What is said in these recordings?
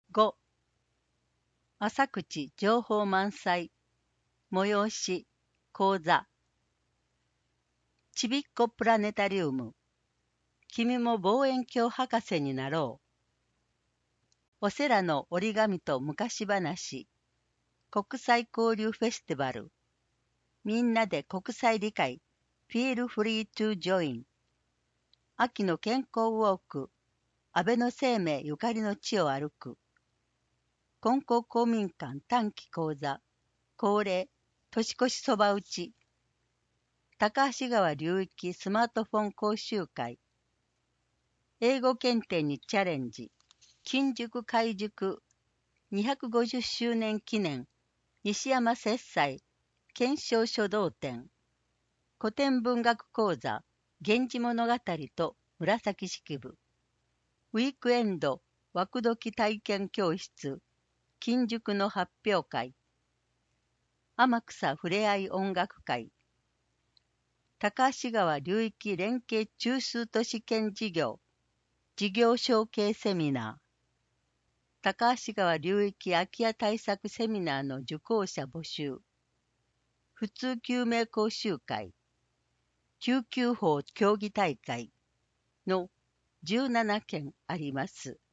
5. 浅口情報満載催し講座ちびっこプラネタリウム君も望遠鏡博士になろうオセラの折り紙と昔話国際交流フェスティバルみんなで国際理解 Feel free to join 秋の健康ウォーク安倍の生命ゆかりの地を歩く金光公民館短期講座恒例年越しそば打ち高橋川流域スマートフォン講習会英語検定にチャレンジ新宿開塾250周年記念西山節斎検証書道展古典文学講座源氏物語と紫式部ウィークエンド枠時体験教室金宿の発表会天草ふれあい音楽会高橋川流域連携中枢都市圏事業事業承継セミナー高橋川流域空き家対策セミナーの受講者募集普通救命講習会救急法競技大会の17件あります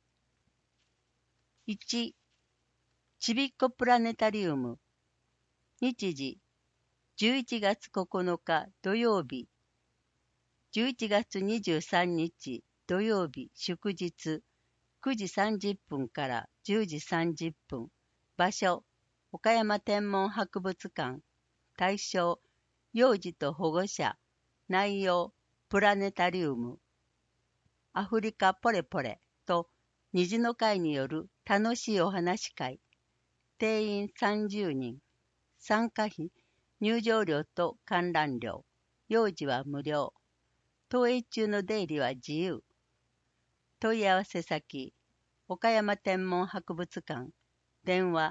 。1. ちびっこプラネタリウム日時11月9日土曜日11月23日土曜日祝日9時30分から10時30分場所岡山天文博物館対象幼児と保護者内容プラネタリウムアフリカポレポレと虹の会による楽しいお話会定員30人参加費入場料と観覧料幼児は無料投影中の出入りは自由問い合わせ先岡山天文博物館電話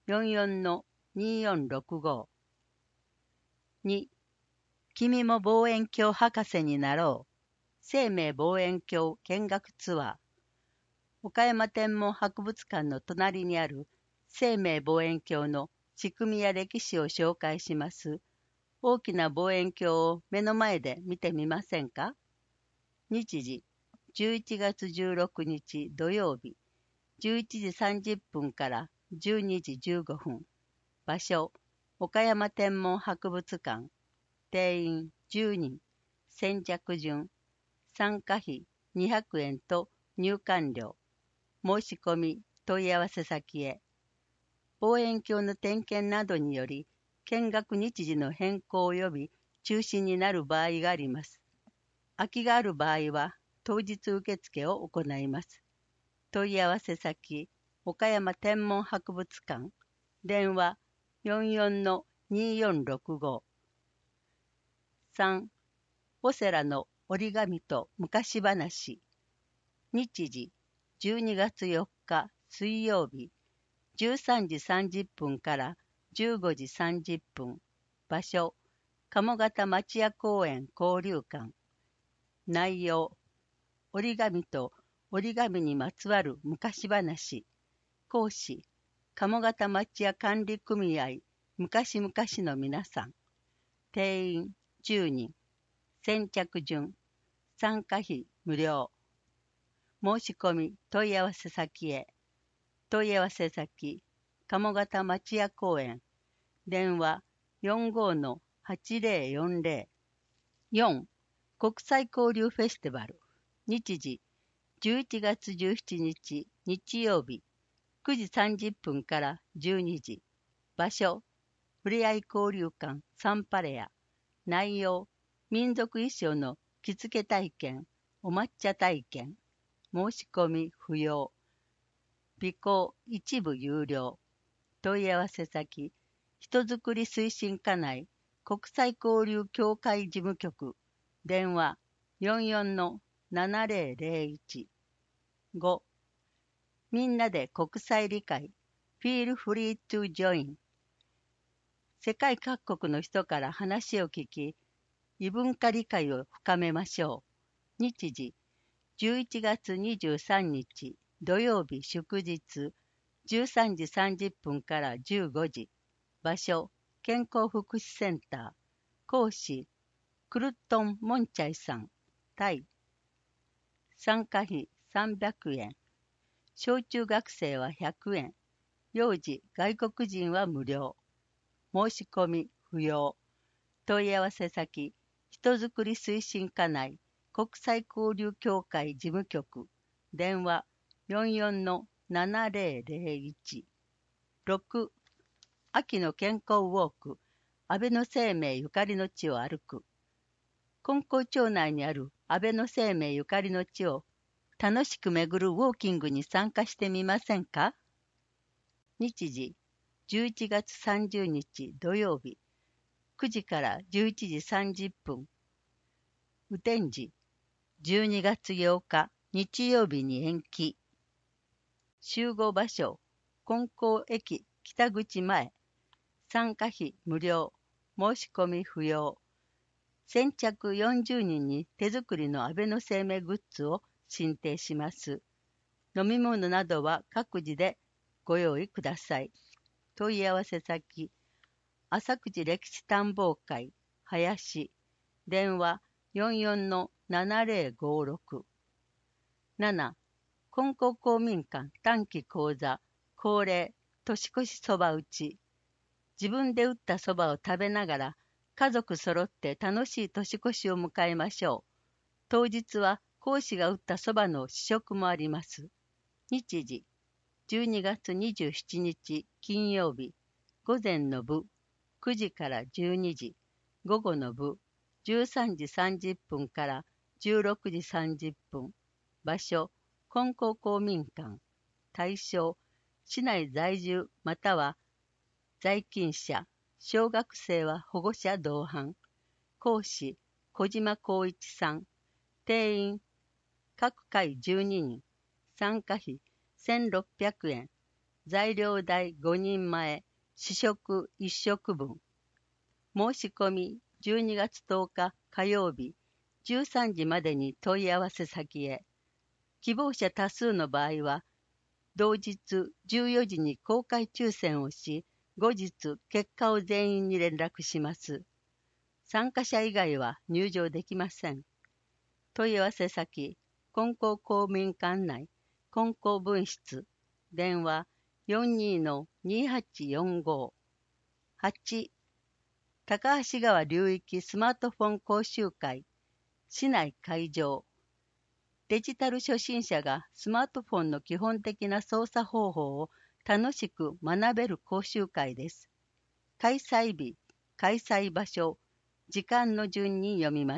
44-2465 2. 君も望遠鏡博士になろう生命望遠鏡見学ツアー岡山天文博物館の隣にある生命望遠鏡の仕組みや歴史を紹介します大きな望遠鏡を目の前で見てみませんか日時11月16日土曜日11時30分から12時15分場所岡山天文博物館定員10人先着順参加費200円と入館料申し込み問い合わせ先へ望遠鏡の点検などにより見学日時の変更及び中止になる場合があります空きがある場合は当日受付を行います問い合わせ先岡山天文博物館電話44-2465 3. オセラの折り紙と昔話日時12月4日水曜日13時30分から15時30分場所鴨方町屋公園交流館内容折り紙と折り紙にまつわる昔話講師鴨方町屋管理組合昔々の皆さん定員10人先着順参加費無料申し込み問い合わせ先へ問い合わせ先鴨方町屋公園電話45-8040 4. 国際交流フェスティバル日時11月17日日曜日9時30分から12時場所ふれあい交流館サンパレア内容民族衣装の着付け体験お抹茶体験申し込み不要備考一部有料問い合わせ先人づくり推進課内国際交流協会事務局電話44-7001 5. みんなで国際理解 Feel free to join 世界各国の人から話を聞き異文化理解を深めましょう日時11月23日土曜日祝日 13時30分から15時。場所、健康福祉センター。講師、クルットン・モンチャイさん。タイ。参加費300円。小中学生は100円。幼児、外国人は無料。申し込み不要。問い合わせ先、人づくり推進課内国際交流協会事務局。電話44-7001。6. 秋の健康ウォーク。安倍の生命ゆかりの地を歩く。金光町内にある安倍の生命ゆかりの地を楽しく巡るウォーキングに参加してみませんか？日時、11月30日土曜日、9時から11時30分。雨天時、12月8日日曜日に延期。集合場所、金光駅北口前。参加費無料。申し込み不要。先着40人に手作りの安倍の生命グッズを進呈します。飲み物などは各自でご用意ください。問い合わせ先、浅口歴史探訪会、林。電話44-7056。7. 金光公民館短期講座、恒例、年越しそば打ち。自分で打ったそばを食べながら、家族揃って楽しい年越しを迎えましょう。当日は講師が打ったそばの試食もあります。日時、12月27日金曜日、午前の部、9時から12時、午後の部、13時30分から16時30分。場所、金光公民館。対象、市内在住または在勤者。小学生は保護者同伴。講師、小島光一さん。定員、各回12人。参加費、1600円。材料代5人前。試食1食分。申し込み、12月10日火曜日、13時までに問い合わせ先へ。希望者多数の場合は、同日14時に公開抽選をし、後日結果を全員に連絡します。参加者以外は入場できません。問い合わせ先、金光公民館内、金光分室、電話42-2845。8. 高橋川流域スマートフォン講習会、市内会場。デジタル初心者がスマートフォンの基本的な操作方法を楽しく学べる講習会です。開催日、開催場所、時間の順に読みます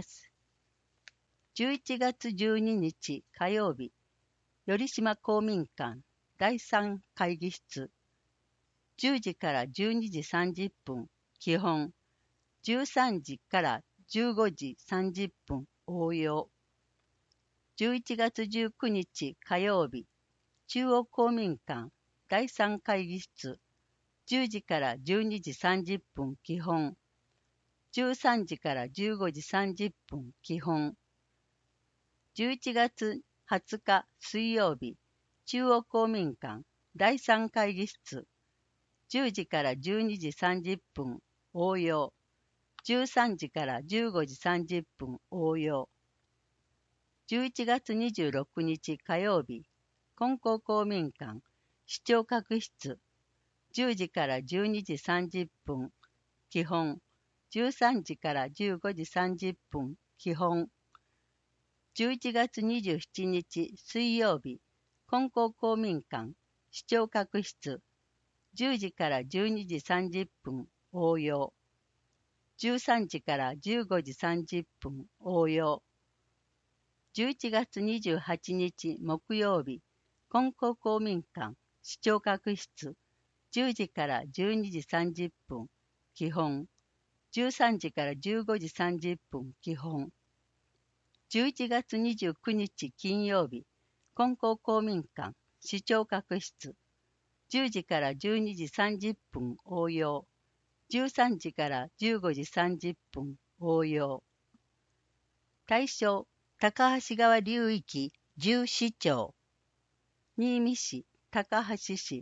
。11月12日火曜日、頼島公民館第3会議室。10時から12時30分、基本。13時から15時30分、応用。11月19日火曜日、中央公民館第3会議室。10時から12時30分、基本。13時から15時30分、基本。11月20日水曜日、中央公民館第3会議室。10時から12時30分、応用。13時から15時30分、応用。11月26日火曜日、金光公民館視聴覚室。10時から12時30分、基本。13時から15時30分、基本。11月27日水曜日、金光公民館視聴覚室。10時から12時30分、応用。13時から15時30分、応用。11月28日木曜日、金光公民館視聴覚室。10時から12時30分、基本。13時から15時30分、基本。11月29日金曜日、金光公民館視聴覚室。10時から12時30分、応用。13時から15時30分、応用。対象、高橋川流域10市町。新見市、高橋市、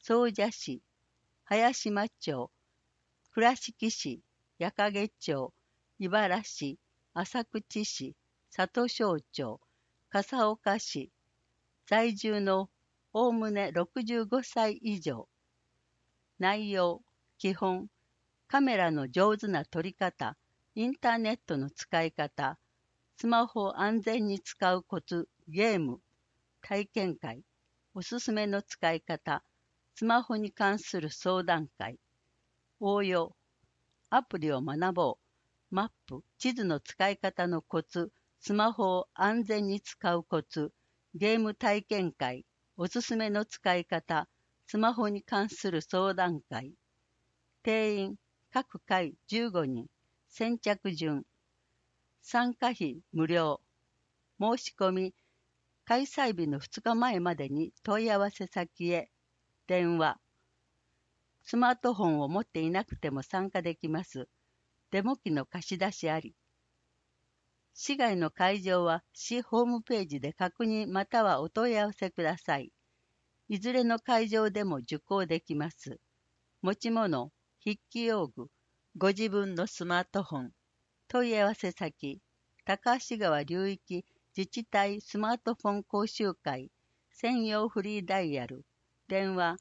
総社市、早島町、倉敷市、矢掛町、井原市、浅口市、里庄町、笠岡市、在住のおおむね65歳以上。内容、基本、カメラの上手な撮り方、インターネットの使い方、スマホを安全に使うコツ、ゲーム、体験会、おすすめの使い方、スマホに関する相談会、応用、アプリを学ぼう、マップ、地図の使い方のコツ、スマホを安全に使うコツ、ゲーム体験会、おすすめの使い方、スマホに関する相談会、定員、各回15人、先着順、参加費無料、申し込み、開催日の2日前までに問い合わせ先へ、電話、スマートフォンを持っていなくても参加できます。デモ機の貸し出しあり。市外の会場は市ホームページで確認またはお問い合わせください。いずれの会場でも受講できます。持ち物、筆記用具、ご自分のスマートフォン。問い合わせ先、高橋川流域自治体スマートフォン講習会専用フリーダイヤル。電話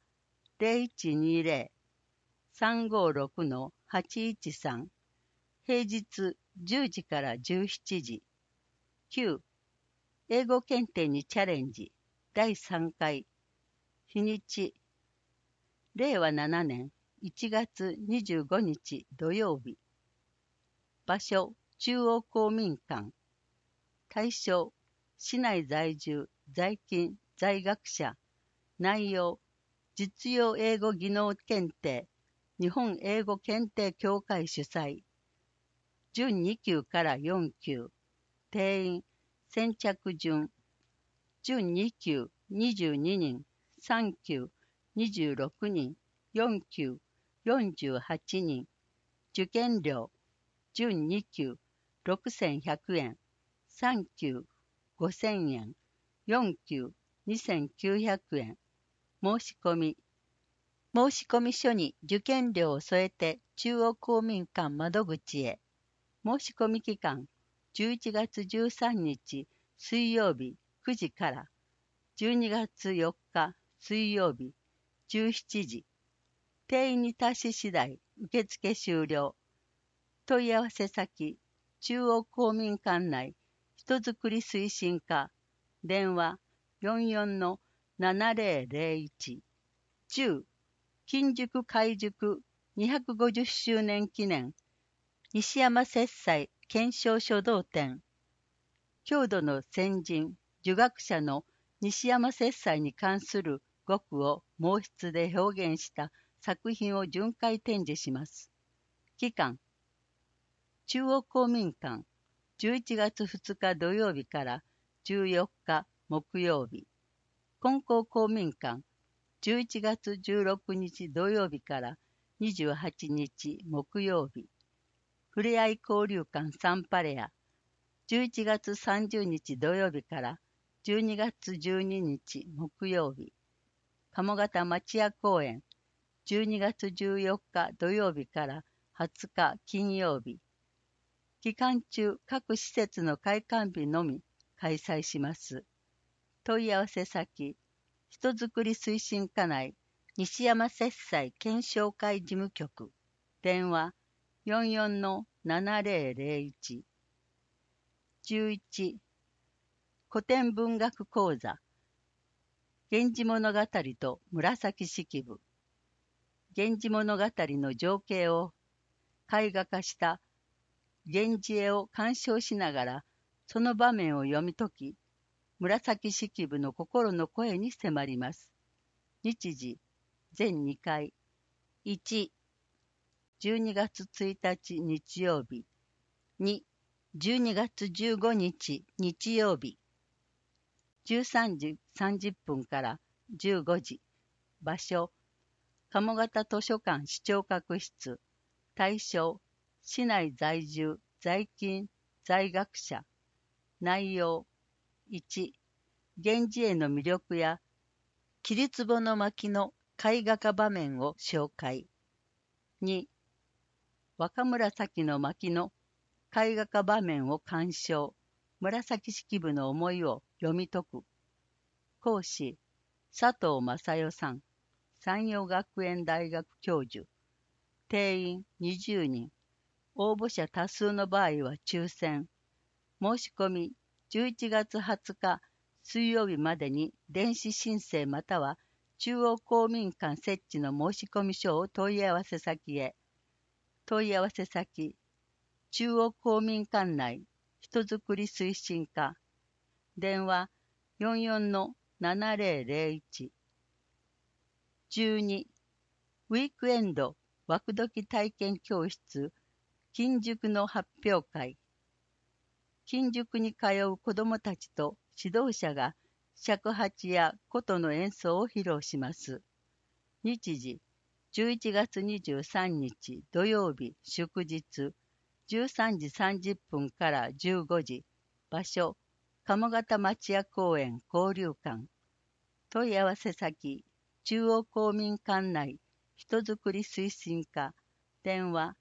0120-356-813。平日10時から17時。9. 英語検定にチャレンジ。第3回。日にち。令和7年1月25日土曜日。場所。中央公民館。対象。市内在住、在勤、在学者。内容。実用英語技能検定。日本英語検定協会主催。準2級から4級。定員、先着順。準2級22人、3級26人、4級48人。受験料、準2級6100円、3級5000円、4級2900円。申し込み。申込書に受験料を添えて中央公民館窓口へ。申し込み期間、11月13日水曜日9時から12月4日水曜日17時。定員に達し次第、受付終了。問い合わせ先、中央公民館内、人づくり推進課、電話44-7001。10、金宿開塾250周年記念、西山節斎検証書道展。郷土の先人、儒学者の西山節斎に関する語句を毛筆で表現した作品を巡回展示します。期間、中央公民館、11月2日土曜日から14日木曜日。金光公民館、11月16日土曜日から28日木曜日。ふれあい交流館サンパレア、11月30日土曜日から12月12日木曜日。鴨方町屋公園、12月14日土曜日から20日金曜日。期間中、各施設の開館日のみ開催します。問い合わせ先、人づくり推進課内、西山節斎検証会事務局。電話44-7001。11、古典文学講座。源氏物語と紫式部。源氏物語の情景を絵画化した源氏絵を鑑賞しながら、その場面を読み解き、紫式部の心の声に迫ります。日時、全2回。1、12月1日日曜日。2、12月15日日曜日。13時30分から15時。場所、鴨方図書館視聴覚室。対象、市内在住、在勤、在学者。内容、1、源氏絵の魅力や、桐壺の巻の絵画家場面を紹介。2、若紫の巻の絵画家場面を鑑賞。紫式部の思いを読み解く。講師、佐藤正代さん。山陽学園大学教授。定員20人。応募者多数の場合は抽選。申し込み11月20日水曜日までに電子申請または中央公民館設置の申込書を問い合わせ先へ。問い合わせ先、中央公民館内人づくり推進課。電話44-7001。12、ウィークエンド枠時体験教室金塾の発表会。金塾に通う子どもたちと指導者が尺八や琴の演奏を披露します。日時、11月23日土曜日祝日、13時30分から15時。場所、鴨方町屋公園交流館。問い合わせ先、中央公民館内人づくり推進課。電話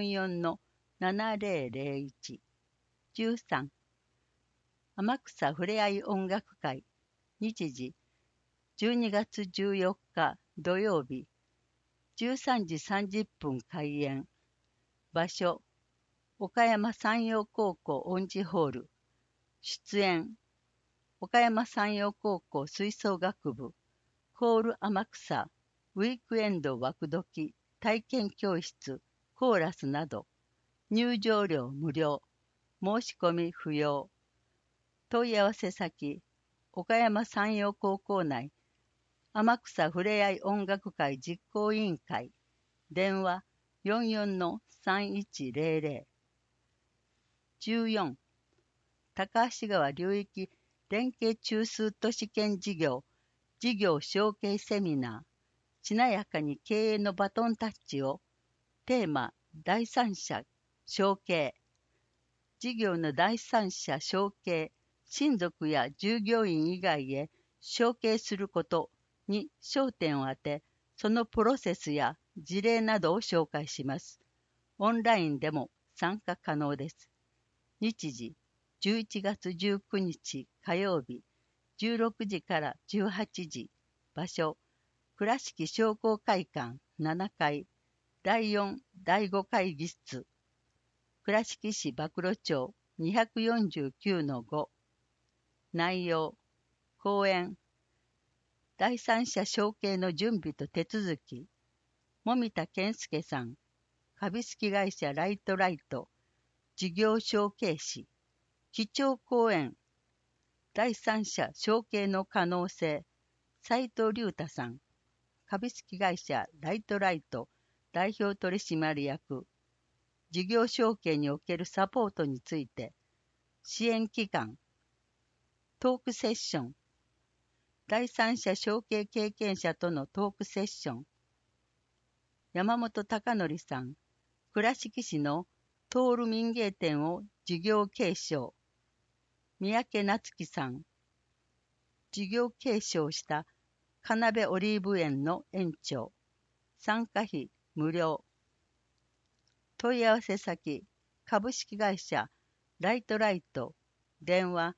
44-7001。13、天草ふれあい音楽会。日時、12月14日土曜日、13時30分開演。場所、岡山山陽高校音痴ホール。出演、岡山山陽高校吹奏楽部、コール天草、ウィークエンド枠時、体験教室、コーラスなど。入場料無料。申し込み不要。問い合わせ先、岡山山陽高校内、天草ふれあい音楽会実行委員会。電話44-3100。14、高橋川流域連携中枢都市圏事業承継セミナー。しなやかに経営のバトンタッチを。テーマ、第三者承継。事業の第三者承継、親族や従業員以外へ承継することに焦点を当て、そのプロセスや事例などを紹介します。オンラインでも参加可能です。日時、11月19日火曜日、16時から18時。場所、倉敷商工会館7階、第4、第5会議室。倉敷市馬喰町249-5。内容、講演、第三者承継の準備と手続き。籾田健介さん、株式会社ライトライト、事業承継士。基調講演、第三者承継の可能性。斉藤隆太さん、株式会社ライトライト代表取締役。事業承継におけるサポートについて。支援機関。トークセッション。第三者承継経験者とのトークセッション。山本貴則さん、倉敷市のトール民芸店を事業継承。三宅夏樹さん、事業継承したかなべオリーブ園の園長。参加費無料。問い合わせ先、株式会社ライトライト。電話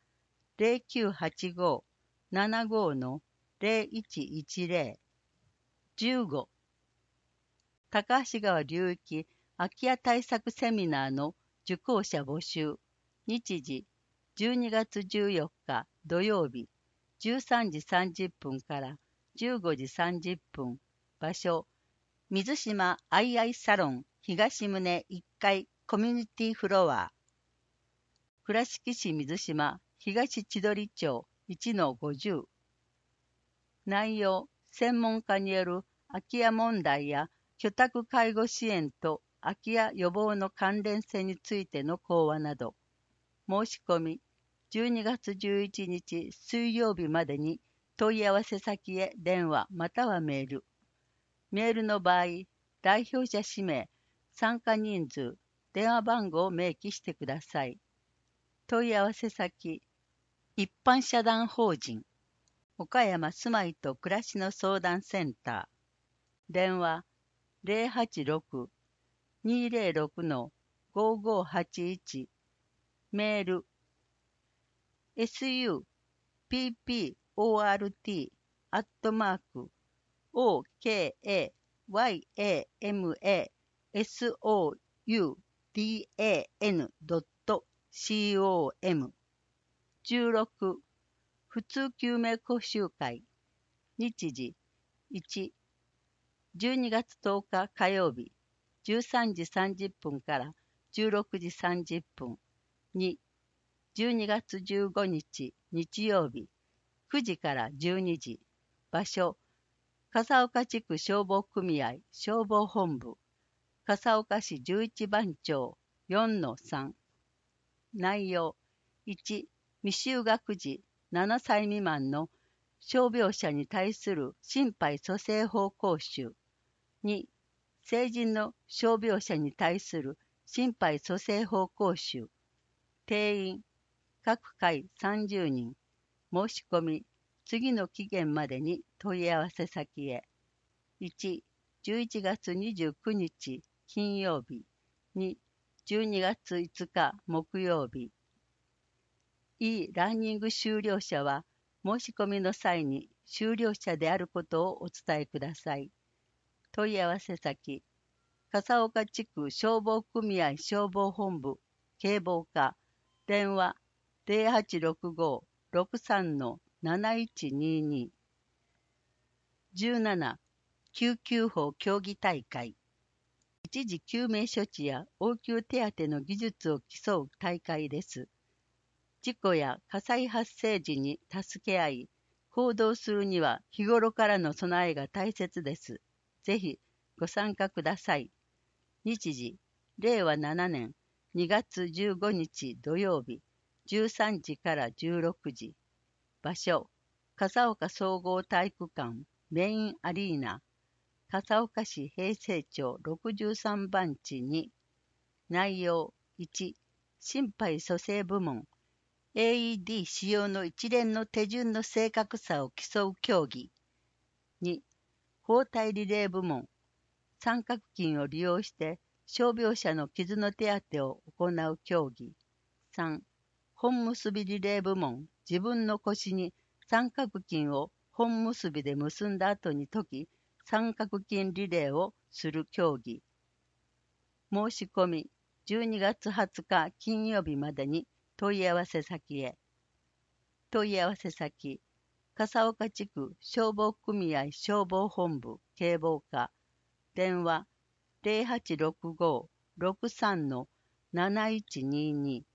0985-75-0110。15、高橋川流域空き家対策セミナーの受講者募集。日時、12月14日土曜日、13時30分から15時30分。場所、水島アイアイサロン東棟1階コミュニティフロア。倉敷市水島東千鳥町 1-50。内容、専門家による空き家問題や居宅介護支援と空き家予防の関連性についての講話など。申し込み、12月11日水曜日までに問い合わせ先へ電話またはメール。メールの場合、代表者氏名、参加人数、電話番号を明記してください。問い合わせ先、一般社団法人岡山住まいと暮らしの相談センター。 電話086-206-5581、メール support@okayamasoudam.com。 16、普通救命講習会。日時1、12月10日火曜日、13時30分から16時30分。2、12月15日日曜日、9時から12時。場所、笠岡地区消防組合消防本部、笠岡市11番町 4-3。内容、1、未就学児7歳未満の傷病者に対する心肺蘇生法講習。2、成人の傷病者に対する心肺蘇生法講習。定員、各回30人。申し込み、次の期限までに問い合わせ先へ。1、11月29日金曜日。2、12月5日木曜日。ランニング修了者は、申し込みの際に修了者であることをお伝えください。問い合わせ先、笠岡地区消防組合消防本部警防課、電話0865-63-7122。17、救急法競技大会。一時救命処置や応急手当の技術を競う大会です。事故や火災発生時に助け合い、行動するには日頃からの備えが大切です。ぜひご参加ください。日時、令和7年2月15日土曜日、13時から16時。場所、笠岡総合体育館メインアリーナ、笠岡市平成町63番地2。内容、1、心肺蘇生部門、AED 使用の一連の手順の正確さを競う競技。2、包帯リレー部門、三角筋を利用して傷病者の傷の手当てを行う競技。3、本結びリレー部門、自分の腰に三角筋を本結びで結んだ後に解き、三角筋リレーをする競技。申し込み、12月20日金曜日までに問い合わせ先へ。問い合わせ先、笠岡地区消防組合消防本部警防課、電話0865-63-7122。